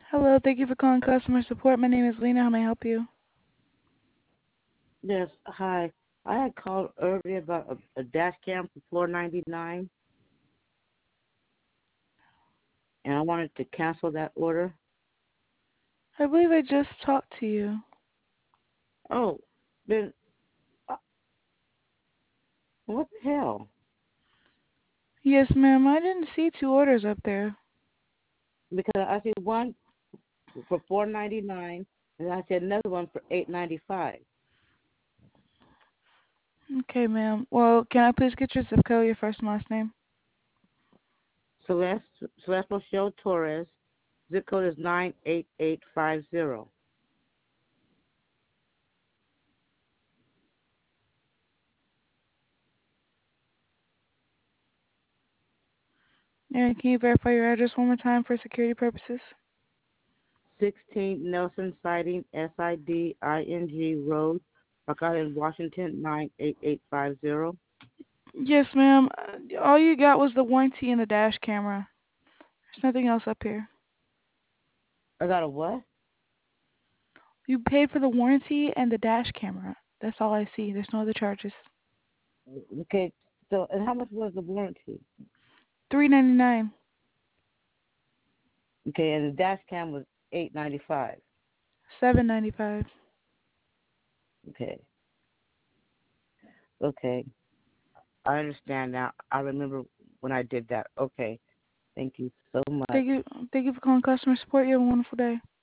Hello, thank you for calling customer support. My name is Lena. How may I help you? Yes, hi. I had called earlier about a dash cam for floor 99, and I wanted to cancel that order. I believe I just talked to you. Oh, then uh, what the hell? Yes, ma'am. I didn't see two orders up there. Because I see one for 4.99, and I see another one for 8.95. Okay, ma'am. Well, can I please get your zip code, your first and last name? Celeste Rochelle Torres. Zip code is 98850. And can you verify your address one more time for security purposes? 16 Nelson Siding, SIDING Road, Rock Island, Washington 98850. Yes, ma'am. All you got was the warranty and the dash camera. There's nothing else up here. I got a what? You paid for the warranty and the dash camera. That's all I see. There's no other charges. Okay, so and how much was the warranty? $3.99. Okay, and the dash cam was 8.95. $7.95. Okay, okay, I understand now. I remember when I did that. Okay, thank you so much. Thank you. Thank you for calling customer support. You have a wonderful day.